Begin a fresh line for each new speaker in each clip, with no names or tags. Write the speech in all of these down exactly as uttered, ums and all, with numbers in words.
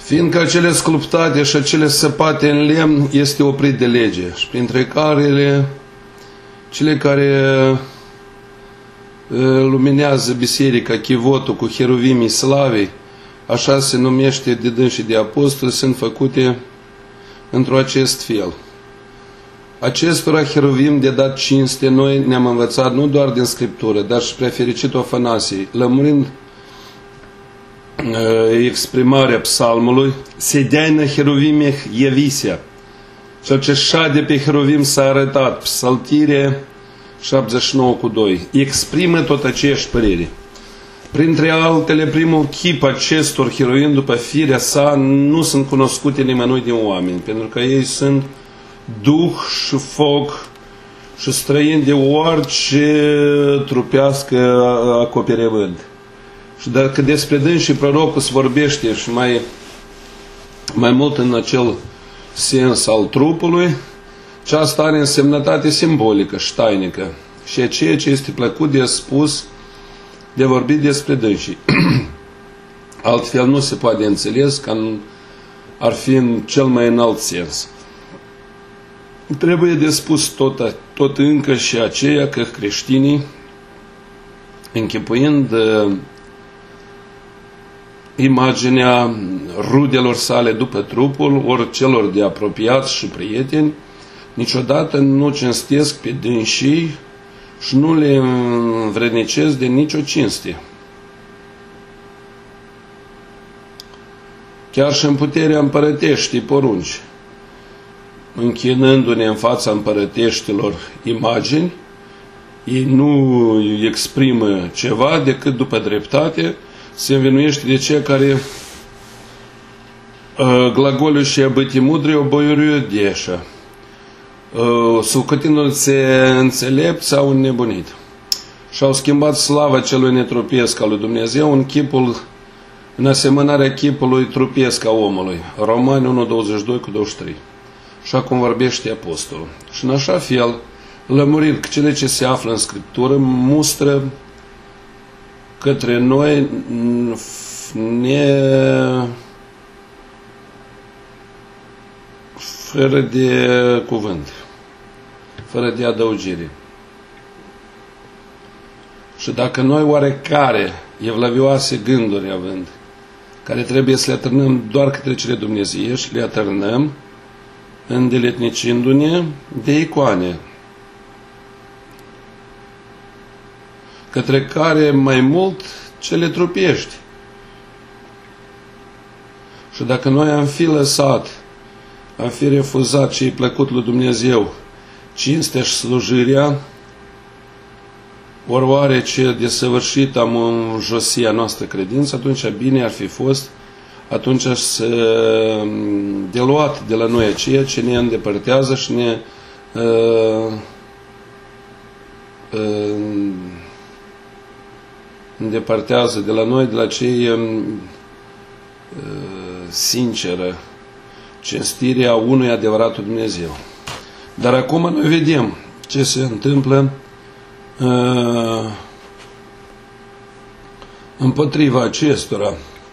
Fiindcă acele sculptate și acele săpate în lemn este oprit de lege, și printre care cele care luminează biserica, chivotul cu heruvimii slavei, așa se numește de dânsii de apostoli, sunt făcute într-o acest fel. Acestora heruvim de dat cinste, noi ne-am învățat nu doar din Scriptură, dar și prea fericitul Afanasie, lămurind exprimarea psalmului, sedeai heruvime Evisia, cel ce șade pe heruvim s-a arătat, Psaltire șaptezeci și nouă cu doi, exprimă tot aceeași părere. Printre altele, primul chip acestor heruvim după firea sa nu sunt cunoscute nimănui din oameni, pentru că ei sunt duh și foc și străini de orice trupească acoperământ. Și dacă despre dânsii prorocul se vorbește și mai, mai mult în acel sens al trupului, aceasta are însemnătate simbolică și tainică și e ceea ce este plăcut de spus, de vorbit despre dânsii. Altfel nu se poate înțeles că ar fi în cel mai înalt sens. Trebuie de spus tot, tot încă și aceea că creștinii, închipuind uh, imaginea rudelor sale după trupul, ori celor de apropiați și prieteni, niciodată nu cinstesc pe dânsii și nu le învrednicesc de nicio cinste. Chiar și în puterea împărăteștii porunci, închinându-ne în fața împărăteștilor imagini, ei nu exprimă ceva decât după dreptate, se învinuiește de cei care uh, glagoliuși băti mudri o boiuriu deșa, uh, sucătindu-se înțelept sau înnebunit. Și-au schimbat slava celui netrupesc al lui Dumnezeu în chipul, în asemănarea chipului trupesc a omului. Romani unu, douăzeci și doi cu douăzeci și trei. Așa cum vorbește apostolul. Și în așa fel, lămurind că cele ce se află în Scriptură mustră către noi ne fără de cuvânt, fără de adăugire. Și dacă noi oarecare evlavioase gânduri având, care trebuie să le atârnăm doar către cele dumnezeiești, le atârnăm îndeletnicindu-ne de icoane, către care mai mult cele trupești. Și dacă noi am fi lăsat, am fi refuzat ce-i plăcut lui Dumnezeu, cinstea și slujirea, ori oare ce desăvârșit am înjosia noastră credință, atunci bine ar fi fost atunci să de luat de la noi aceea ce ne îndepărtează și ne uh, uh, îndepărtează de la noi, de la cei uh, sinceră cinstirea unui adevăratul Dumnezeu. Dar acum noi vedem ce se întâmplă uh, împotriva acestora.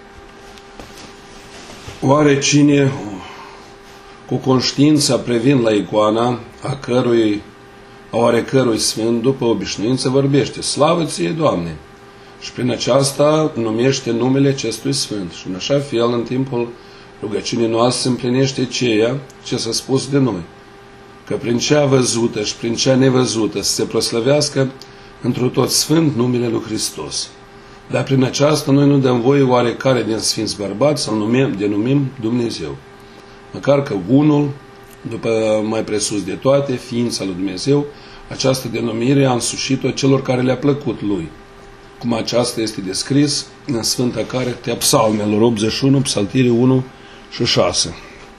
Oare cine cu conștiința privind la icoana a cărui, a oarecărui sfânt după obișnuință vorbește, slavă ție, Doamne, și prin aceasta numește numele acestui sfânt. Și în așa fel, în timpul rugăciunii noastre, se împlinește ceea ce s-a spus de noi, că prin cea văzută și prin cea nevăzută să se proslăvească într-un tot sfânt numele lui Hristos. Dar prin aceasta noi nu dăm voie oarecare din sfinți bărbați să-L numim, denumim Dumnezeu. Măcar că unul, după mai presus de toate, ființa lui Dumnezeu, această denumire a însușit-o celor care le-a plăcut Lui. Cum aceasta este descris în Sfânta Carte a Psalmelor optzeci și unu, Psaltire unu și șase.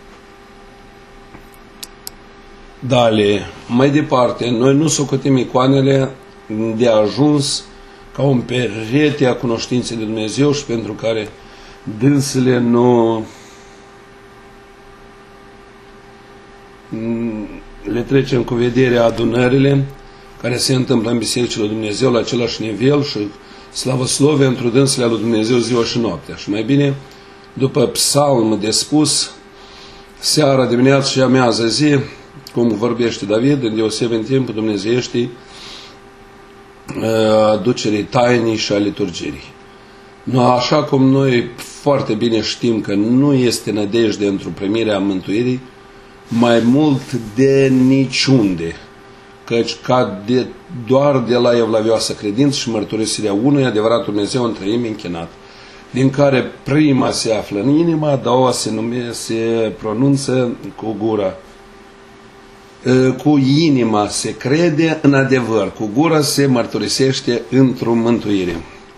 Dale, mai departe, noi nu socotim icoanele de ajuns ca un perete a cunoștinței de Dumnezeu și pentru care dânsele nu le trecem cu vederea adunările care se întâmplă în Bisericile lui Dumnezeu la același nivel și slavăslove într-o dânsele a lui Dumnezeu ziua și noaptea. Și mai bine după psalm de spus, seara, dimineața și amiază zi, cum vorbește David, îndeosebi în timpul dumnezeieștii aducerii tainii și a liturgirii. No, așa cum noi foarte bine știm că nu este nădejde într-o primirea mântuirii, mai mult de niciunde, căci ca de, doar de la evlavioasă credință și mărturisirea unui adevărat Dumnezeu în treime închinat, din care prima se află în inima, a doua se, nume, se pronunță cu gura. Cu inima se crede în adevăr, cu gura se mărturisește într-o mântuire.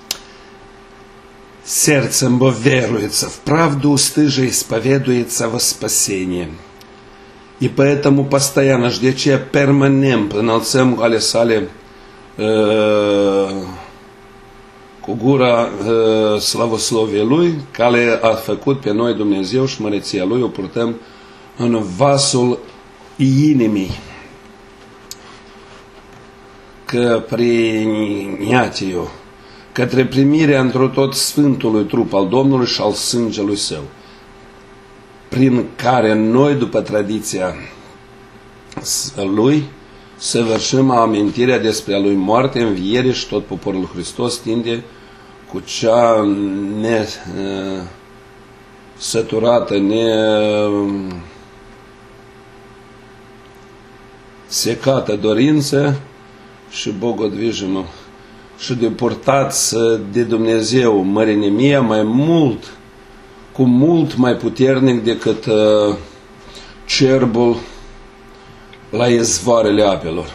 Сердцем бы веруется, в правду устыже исповедуется во спасение. И поэтому постоянно ждече permanent înălțăm ale sale uh, cu gura uh, slavoslovie Lui, care a făcut pe noi Dumnezeu și măreția Lui o purtăm în vasul inimii. Că принятию, către primirea într-o tot Sfântului trup al Domnului și al sângelui Său, prin care noi, după tradiția Lui, săvârșim amintirea despre a Lui moarte, înviere și tot poporul Hristos tinde cu cea nesăturată, ne secată dorință și bogodvijimă și de purtați de Dumnezeu mărinimia mai mult, cu mult mai puternic decât uh, cerbul la izvoarele apelor.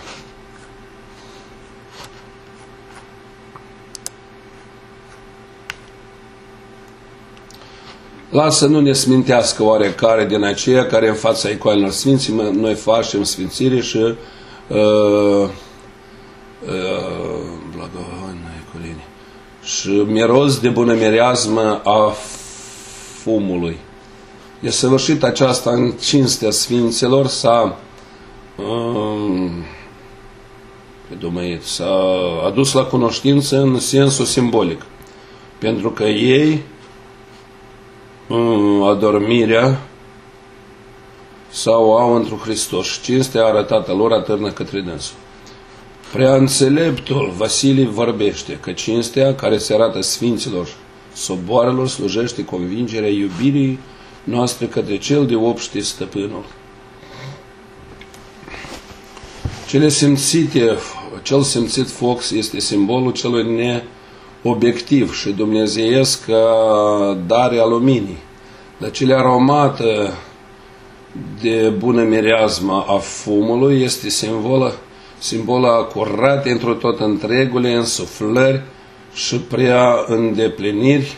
Lasă nu ne smintească oarecare din aceia care în fața icoanelor sfinții noi facem sfințire și uh, uh, și miros de bună mireazmă a fumului. E săvârșit aceasta în cinstea sfinților, s-a um, s-a adus la cunoștință în sensul simbolic, pentru că ei um, adormirea sau au într-un Hristos și cinstea arătată lor atârnă către dânsul. Prea înțeleptul Vasilii vorbește că cinstea care se arată sfinților soboarelor slujește convingerea iubirii noastre către cel de obște stăpânul. Cele simțite, cel simțit foc este simbolul celui neobiectiv și dumnezeiesc dare a luminii. Dar cele aromată de bună mireazmă a fumului este simbolă simbola curat într-o tot întregule însuflări și prea îndepliniri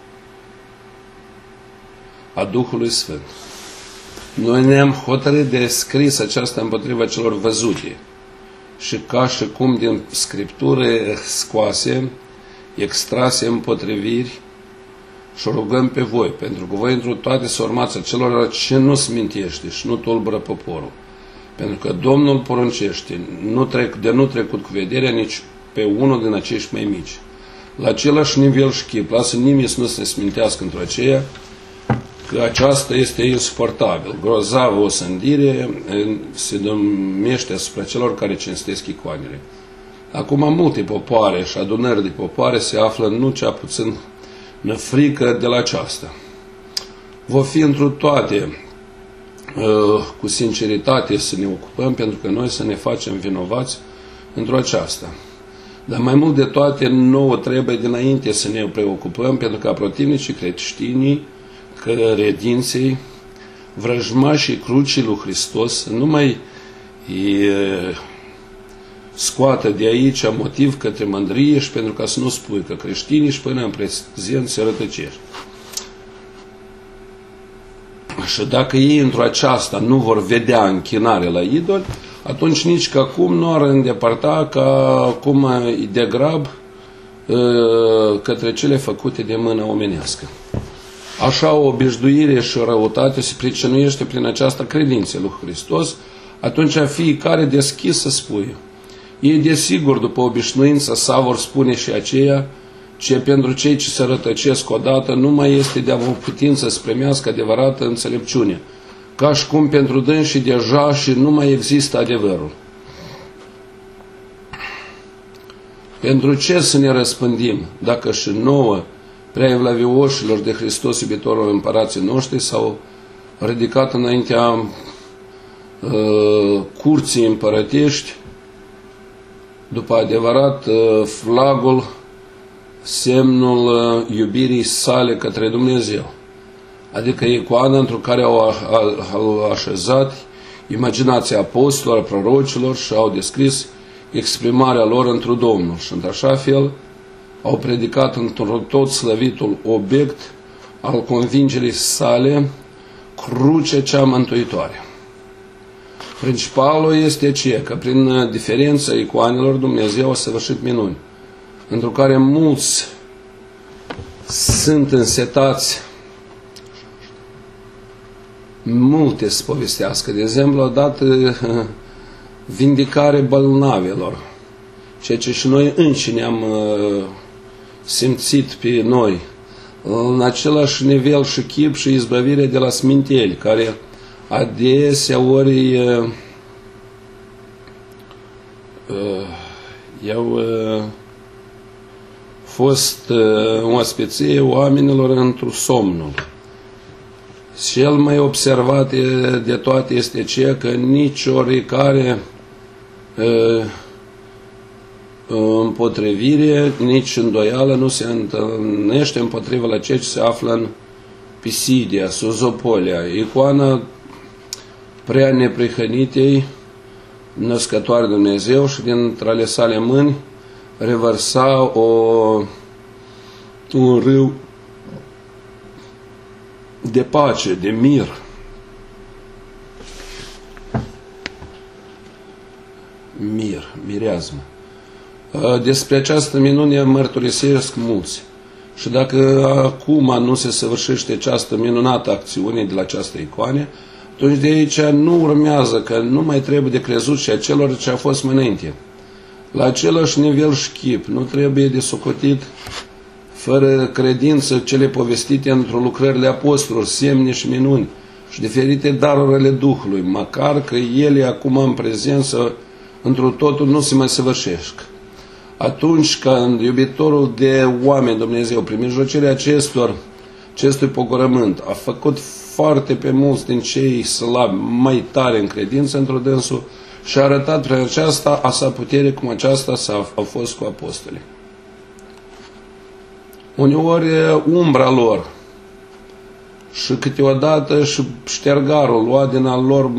a Duhului Sfânt. Noi ne-am hotărât de scris aceasta împotriva celor văzute și ca și cum din Scriptură scoase, extrase împotriviri și rugăm pe voi, pentru că voi într-o toate să urmați acelor ce nu smintește și nu tulbură poporul. Pentru că Domnul poruncește nu trec, de nu trecut cu vederea nici pe unul din acești mai mici. La același nivel și chip, lasă nimeni să nu se smintească într-o aceea, că aceasta este insuportabil. Grozavă o sândire se domește asupra celor care cinstesc icoanele. Acum multe popoare și adunări de popoare se află nu cea puțin frică de la aceasta. Vor fi într-o toate cu sinceritate să ne ocupăm, pentru că noi să ne facem vinovați într-o aceasta. Dar mai mult de toate, nouă trebuie dinainte să ne preocupăm, pentru că protivnicii creștinii, credinței, vrăjmașii crucii lui Hristos, nu mai e, scoată de aici motiv către mândrie și pentru ca să nu spui că creștinii și până în prezent se rătăcești. Și dacă ei într-o aceasta nu vor vedea închinare la idoli, atunci nici că acum nu ar îndepărta ca acum de grab către cele făcute de mână omenească. Așa o obișnuire și o răutate se pricinuiește prin această credință lui Hristos, atunci fiecare deschis să spui. Ei desigur după obișnuință sa vor spune și aceea ce pentru cei ce se rătăcesc odată nu mai este de avut putință să primească adevărată înțelepciune, ca și cum pentru dânsii deja și nu mai există adevărul. Pentru ce să ne răspândim dacă și nouă, prea evlavioșilor de Hristos iubitorul împărații noștri, s-au ridicat înaintea uh, curții împărătești, după adevărat uh, flagul, semnul uh, iubirii sale către Dumnezeu, adică icoana într-o care au, au așezat imaginația apostolilor, prorocilor și au descris exprimarea lor într-un Domnul și într-așa fel au predicat într-un tot slăvitul obiect al convingerii sale, crucea cea mântuitoare. Principalul este ce? Că prin diferența icoanelor Dumnezeu a săvârșit minuni, într care mulți sunt însetați multe să povestească. De exemplu, odată vindicare bolnavilor, ceea ce și noi înșine am uh, simțit pe noi, în același nivel și chip și izbăvire de la sminteli, care adesea ori uh, uh, i-au uh, fost uh, o speție oamenilor într-un somnul. Cel mai observat de toate este ceea că nici oricare uh, împotrivire, nici îndoială nu se întâlnește împotriva la ceea ce se află în Pisidia, Suzopolia, icoana prea neprihănitei născătoare Dumnezeu, și dintre ale sale mâini revărsa o, un râu de pace, de mir. Mir, mireazmă. Despre această minune mărturisesc mulți. Și dacă acum nu se săvârșește această minunată acțiune de la această icoane, atunci de aici nu urmează că nu mai trebuie de crezut și a celor ce a fost mai înainte. La același nivel și chip, nu trebuie de socotit fără credință cele povestite într-o lucrările apostolilor, semne și minuni și diferite darurile Duhului, măcar că ele acum în prezență într-un totul nu se mai săvârșesc. Atunci când iubitorul de oameni Dumnezeu, prin mijlocirea acestor, acestui pogorământ, a făcut foarte pe mulți din cei slabi mai tare în credință într-o dânsul și a arătat prin aceasta a sa putere cum aceasta s-a, a fost cu apostolii. Uneori umbra lor și câteodată și ștergarul luat din al lor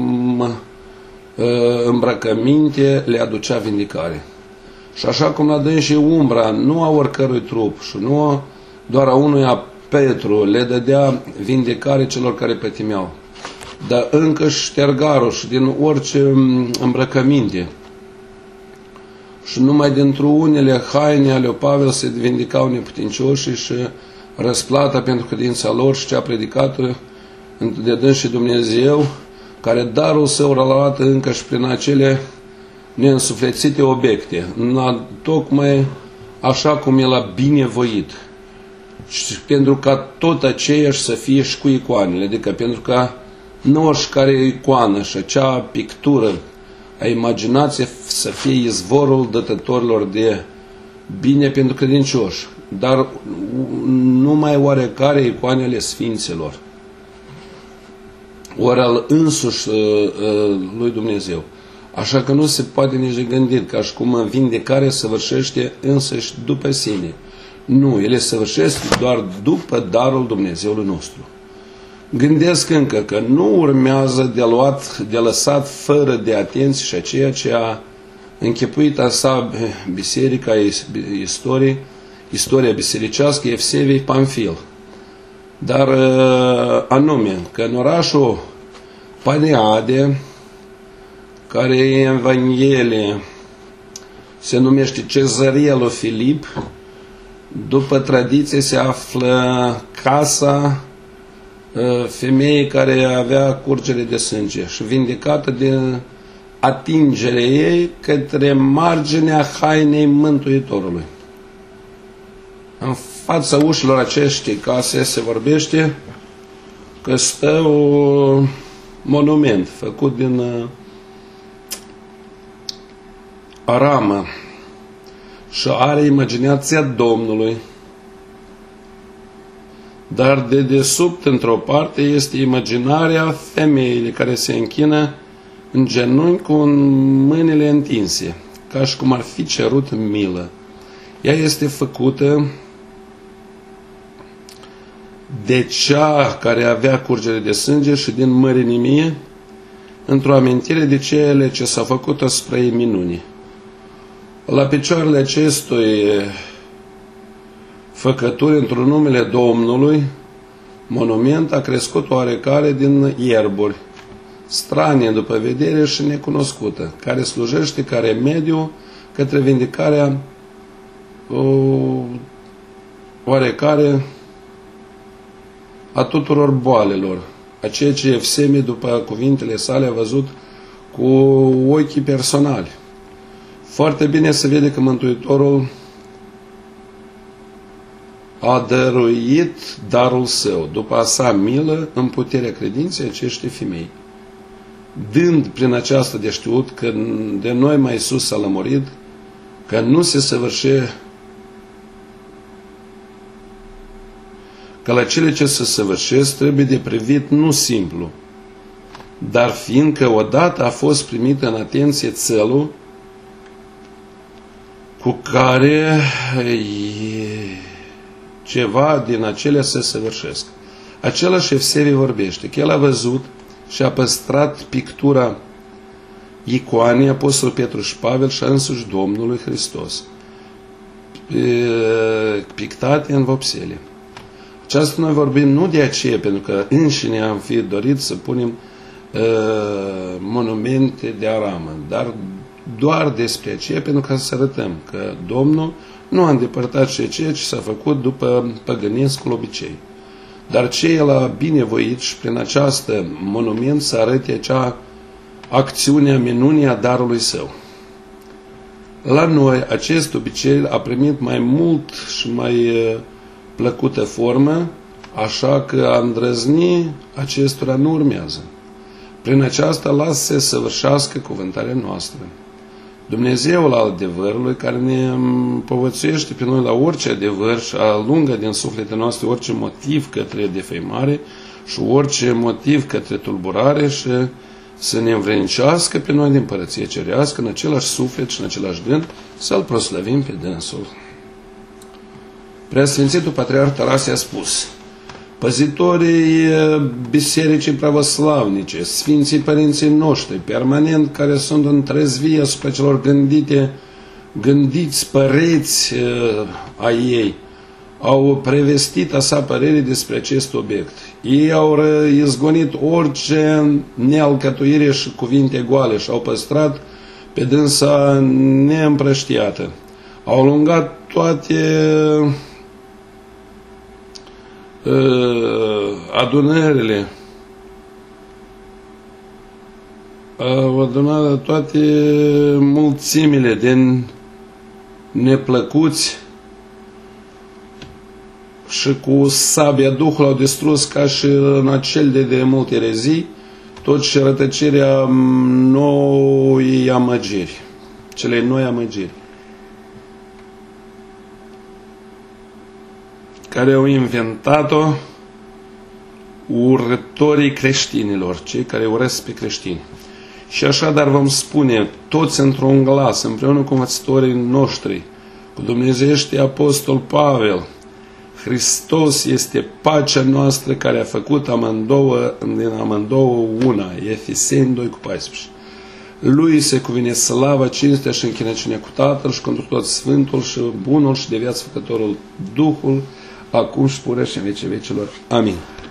îmbrăcăminte le aducea vindicare. Și așa cum la dânsii umbra nu a oricărui trup și nu doar a unuia Petru le dădea vindicare celor care pătimeau, dar încă ștergarul și din orice îmbrăcăminte și numai dintr-o unele haine ale lui Pavel se vindicau neputincioși și răsplata pentru credința lor și cea predicată de dânsii Dumnezeu, care darul său l-a luat încă și prin acele neînsuflețite obiecte, tocmai așa cum el a binevoit. Și pentru ca tot aceeași să fie și cu icoanele, adică pentru ca nu oricare icoană și acea pictură a imaginației să fie izvorul dătătorilor de bine pentru credincioși, dar numai oarecare icoanele sfinților, ori al însuși lui Dumnezeu. Așa că nu se poate nici de gândit ca și cum vindecarea săvârșește însăși după sine. Nu, ele săvârșesc doar după darul Dumnezeului nostru. Gândesc încă că nu urmează de luat, de lăsat fără de atenție și aceea ce a închipuit a sa biserica istorie, istoria bisericească Evseviei Pamfil. Dar anume că în orașul Paneade, care în Evanghelie se numește Cezarea lui Filip, după tradiție se află casa femeii care avea curgere de sânge și vindecată de atingerea ei către marginea hainei Mântuitorului. În fața ușilor acestei case se vorbește că stă un monument făcut din aramă și are imaginația Domnului. Dar de desubt, într-o parte, este imaginarea femeii care se închină în genunchi cu mâinile întinse, ca și cum ar fi cerut milă. Ea este făcută de cea care avea curgere de sânge și din mărinimie, într-o amintire de cele ce s-a făcut spre ei minuni. La picioarele acestui făcături, într-un numele Domnului, monument a crescut oarecare din ierburi, stranie după vedere și necunoscută, care slujește ca remediu către vindicarea o, oarecare a tuturor boalelor, a ceea ce Evsemie, după cuvintele sale, a văzut cu ochii personali. Foarte bine se vede că Mântuitorul a dăruit darul său, după a sa milă, în puterea credinței acestei femei, dând prin aceasta de știut că de noi mai sus s-a lămurit, că nu se săvârșe, că la cele ce se săvârșesc trebuie de privit nu simplu, dar fiindcă odată a fost primită în atenție țelul cu care ceva din acelea se săvârșesc. Același Evsemie vorbește că el a văzut și a păstrat pictura icoanei Apostolul Petru și Pavel și însuși Domnului Hristos, pictate în vopsele. Aceasta noi vorbim nu de aceea, pentru că înșine am fi dorit să punem uh, monumente de aramă, dar doar despre aceea, pentru ca să arătăm că Domnul nu a îndepărtat ceea ce s-a făcut după păgânescul obicei. Dar ce el a binevoit și prin această monument să arate acea acțiune a minunii a darului său. La noi acest obicei a primit mai mult și mai plăcută formă, așa că a îndrăzni acestora nu urmează. Prin aceasta lasă să săvârșească cuvântarea noastră. Dumnezeul al adevărului, care ne povățuiește pe noi la orice adevăr și alungă din sufletele noastre orice motiv către defăimare și orice motiv către tulburare și să ne învrednicească pe noi din Împărăție Cerească în același suflet și în același gând, să-L proslăvim pe dânsul. Preasfințitul Patriarh Tarasie a spus: păzitorii bisericii pravoslavnice, Sfinții Părinții noștri, permanent care sunt în trezvie asupra celor gândite, gândiți păreți a ei, au prevestit a sa părere despre acest obiect. Ei au izgonit orice nealcătuire și cuvinte goale și au păstrat pe dânsa neîmprăștiată. Au lungat toate adunările, au adunat toate mulțimile din neplăcuți și cu sabia Duhului au distrus, ca și în acel de, de multe erezii, tot și rătăcirea noi amăgiri, cele noi amăgiri, care au inventat-o urătorii creștinilor, cei care urăsc pe creștini. Și așadar vom spune toți într-un glas, împreună cu învățătorii noștri, cu Dumnezeiește Apostol Pavel: Hristos este pacea noastră care a făcut amândouă, din amândouă una. Efeseni doi cu paisprezece. Lui se cuvine slava, cinstea și închinăciunea cu Tatăl și pentru tot Sfântul și Bunul și de viață Făcătorul Duhul, acum și purea și în vecii vecilor. Amin.